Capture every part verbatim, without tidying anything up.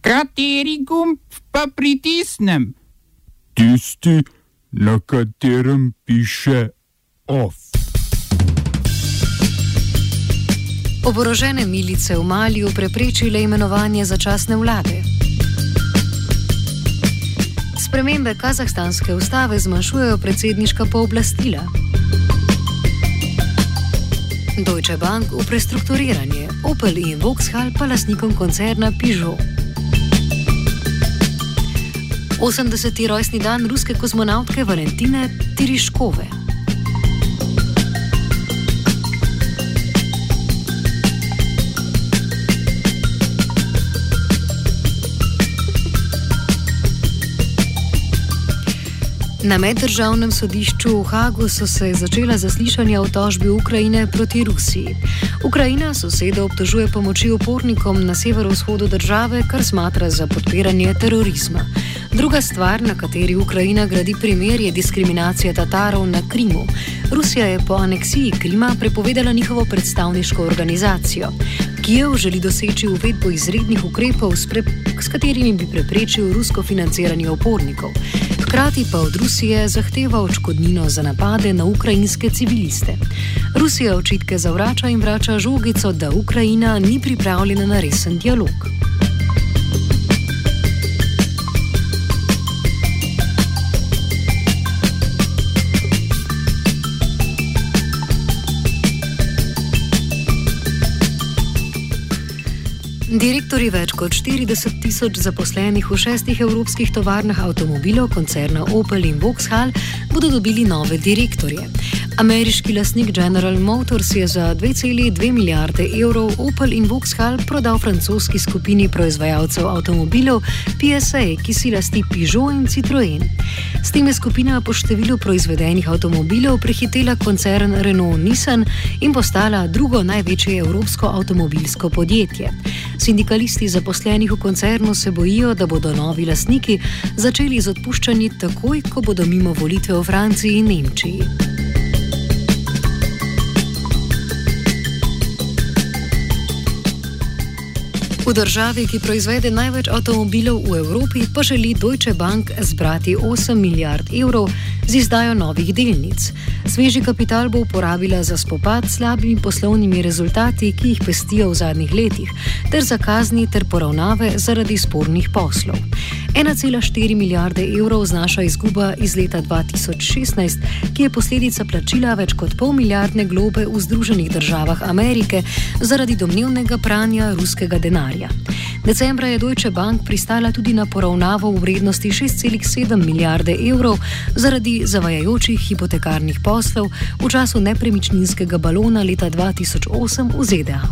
Kateri gumb pa pritisnem? Tisti, na katerem piše OF. Oborožene milice v Maliju preprečile imenovanje začasne vlade. Spremembe kazahstanske ustave zmanjšujejo predsedniška pooblastila. Deutsche Bank v prestrukturiranje, Opel in Vauxhall pa lastnikom koncerna Peugeot. osemdeseti rojstni dan ruske kozmonavtke Valentine Tereškove. Na meddržavnem sodišču v Hagu so se začela zaslišanja o tožbi Ukrajine proti Rusiji. Ukrajina sosedo obtožuje pomoči upornikom na severovzhodu države, kar smatra za podpiranje terorizma. Druga stvar, na kateri Ukrajina gradi primer, je diskriminacija Tatarov na Krimu. Rusija je po aneksiji Krima prepovedala njihovo predstavniško organizacijo. Kijev želi doseči uvedbo izrednih ukrepov, s, pre, s katerimi bi preprečil rusko financiranje upornikov. Hkrati pa od Rusije zahteva odškodnino za napade na ukrajinske civiliste. Rusija očitke zavrača in vrača žogico, da Ukrajina ni pripravljena na resen dialog. Direktorji več kot štirideset tisoč zaposlenih v šestih evropskih tovarnah avtomobilov koncerna Opel in Vauxhall bodo dobili nove direktorje. Ameriški lastnik General Motors je za dve celi dve milijarde evrov Opel in Vauxhall prodal francoski skupini proizvajalcev avtomobilov P S A, ki si lasti Peugeot in Citroën. S tem je skupina po številu proizvedenih avtomobilov prehitela koncern Renault-Nissan in postala drugo največje evropsko avtomobilsko podjetje. Sindikalisti zaposlenih v koncernu se bojijo, da bodo novi lastniki začeli z odpuščanji takoj, ko bodo mimo volitve v Franciji in Nemčiji. V državi, ki proizvede največ avtomobilov v Evropi, pa želi Deutsche Bank zbrati osem milijard evrov z izdajo novih delnic. Sveži kapital bo uporabila za spopad s slabimi poslovnimi rezultati, ki jih pestijo v zadnjih letih, ter za kazni ter poravnave zaradi spornih poslov. ena cela štiri milijarde evrov znaša izguba iz leta dva tisoč šestnajst, ki je posledica plačila več kot pol milijardne globe v Združenih državah Amerike zaradi domnevnega pranja ruskega denarja. Decembra je Deutsche Bank pristala tudi na poravnavo v vrednosti šest cela sedem milijarde evrov zaradi zavajajočih hipotekarnih poslov v času nepremičninskega balona leta dva tisoč osem v Z D A.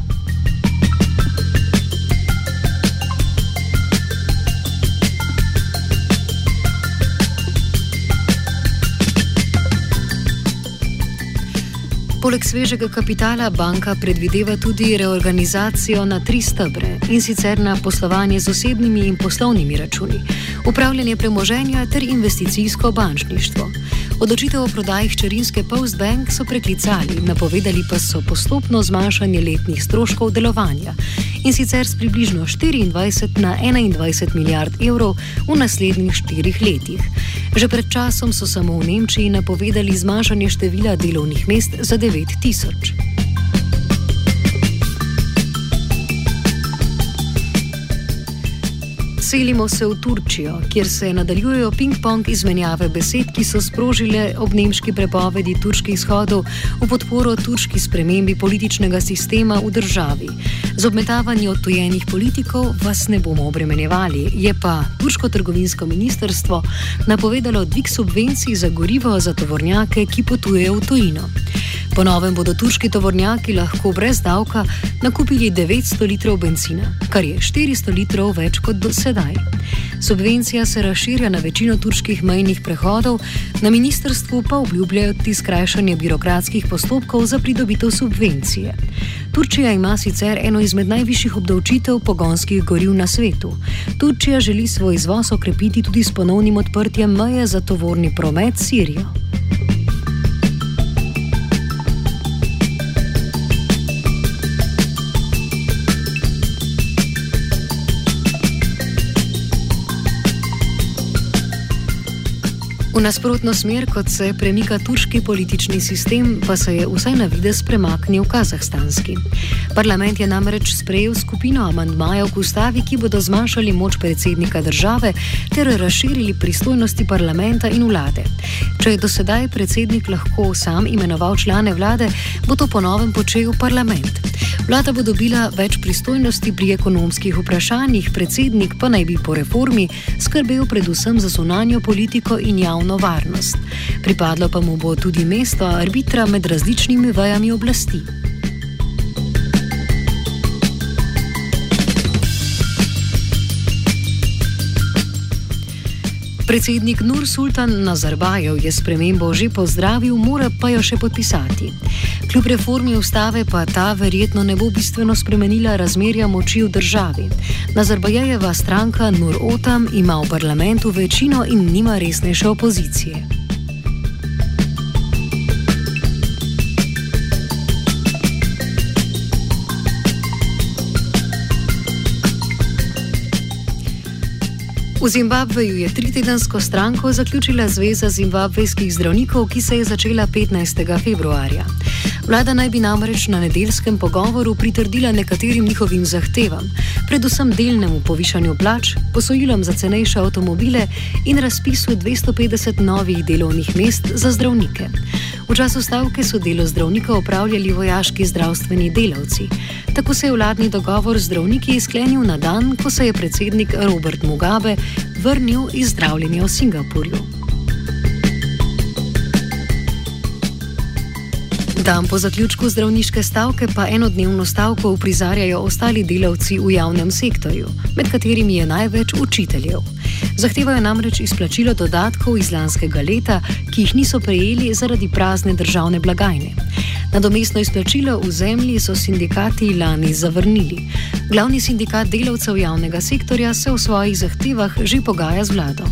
Poleg svežega kapitala banka predvideva tudi reorganizacijo na tri stebre, in sicer na poslovanje z osebnimi in poslovnimi računi, upravljanje premoženja ter investicijsko bančništvo. Odločitev o prodaji hčerinske Postbank so preklicali, napovedali pa so postopno zmanjšanje letnih stroškov delovanja, in sicer s približno štiriindvajset na enaindvajset milijard evrov v naslednjih štirih letih. Že pred časom so samo v Nemčiji napovedali zmanjšanje števila delovnih mest za devet tisoč. Selimo se v Turčijo, kjer se nadaljujejo ping-pong izmenjave besed, ki so sprožile ob nemški prepovedi turških shodov v podporo turški spremembi političnega sistema v državi. Z obmetavanjem odtujenih politikov vas ne bomo obremenjevali, je pa turško trgovinsko ministrstvo napovedalo dvig subvencij za gorivo za tovornjake, ki potujejo v tujino. Po novem bodo turški tovornjaki lahko brez davka nakupili devetsto litrov bencina, kar je štiristo litrov več kot do sedaj. Subvencija se razširja na večino turških mejnih prehodov, na ministrstvu pa obljubljajo tudi skrajšanje birokratskih postopkov za pridobitev subvencije. Turčija ima sicer eno izmed najvišjih obdavčitev pogonskih goriv na svetu. Turčija želi svoj izvoz okrepiti tudi s ponovnim odprtjem meje za tovorni promet s Sirijo. V nasprotno smer, kot se premika turški politični sistem, pa se je vsaj na videz premaknil kazahstanski. Parlament je namreč sprejel skupino amandmajev k ustavi, ki bodo zmanjšali moč predsednika države ter razširili pristojnosti parlamenta in vlade. Če je do sedaj predsednik lahko sam imenoval člane vlade, bo to po novem počel parlament. Vlada bo dobila več pristojnosti pri ekonomskih vprašanjih, predsednik pa naj bi po reformi skrbel predvsem za zunanjo politiko in javno varnost. Pripadlo pa mu bo tudi mesto arbitra med različnimi vejami oblasti. Predsednik Nursultan Nazarbajev je spremembo že pozdravil, mora pa jo še podpisati. Kljub reformi ustave pa ta verjetno ne bo bistveno spremenila razmerja moči v državi. Nazarbajeva stranka Nur Otam ima v parlamentu večino in nima resnejše opozicije. V Zimbabveju je tritedensko stranko zaključila Zveza zimbabvejskih zdravnikov, ki se je začela petnajstega februarja. Vlada naj bi namreč na nedeljskem pogovoru pritrdila nekaterim njihovim zahtevam, predvsem delnemu povišanju plač, posojilom za cenejše avtomobile in razpisu dvesto petdeset novih delovnih mest za zdravnike. V času stavke so delo zdravnika opravljali vojaški zdravstveni delavci. Tako se je vladni dogovor z zdravniki sklenil na dan, ko se je predsednik Robert Mugabe vrnil iz zdravljenja v Singapurju. Dan po zaključku zdravniške stavke pa enodnevno stavko uprizarjajo ostali delavci v javnem sektorju, med katerimi je največ učiteljev. Zahtevajo namreč izplačilo dodatkov iz lanskega leta, ki jih niso prejeli zaradi prazne državne blagajne. Nadomestno izplačilo v zemlji so sindikati lani zavrnili. Glavni sindikat delavcev javnega sektorja se v svojih zahtevah že pogaja z vlado.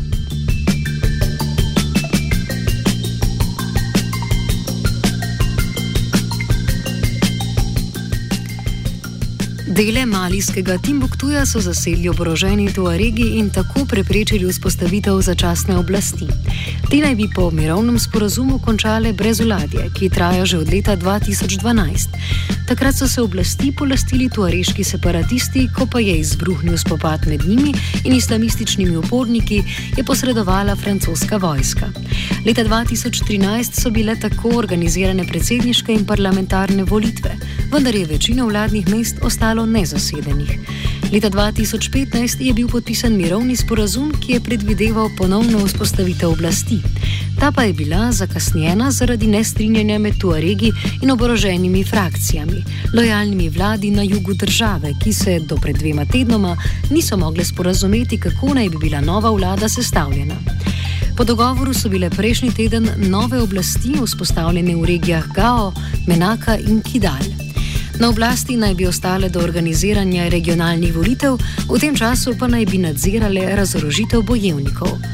Dele malijskega Timbuktuja so zasedli oboroženi Tuaregi in tako preprečili vzpostavitev začasne oblasti. Te naj bi po mirovnem sporazumu končale brezvladje, ki traja že od leta dva tisoč dvanajst. Takrat so se oblasti polastili tuareški separatisti, ko pa je izbruhnil spopad med njimi in islamističnimi uporniki, je posredovala francoska vojska. Leta dva tisoč trinajst so bile tako organizirane predsedniške in parlamentarne volitve, vendar je večina vladnih mest ostalo nezasedenih. Leta dva tisoč petnajst je bil podpisan mirovni sporazum, ki je predvideval ponovno vzpostavitev oblasti. Ta pa je bila zakasnjena zaradi nestrinjanja med Tuaregi in oboroženimi frakcijami, lojalnimi vladi na jugu države, ki se do pred dvema tednoma niso mogle sporazumeti, kako naj bi bila nova vlada sestavljena. Po dogovoru so bile prejšnji teden nove oblasti vzpostavljene v regijah Gao, Menaka in Kidal. Na oblasti naj bi ostale do organiziranja regionalnih volitev, v tem času pa naj bi nadzirale razorožitev bojevnikov.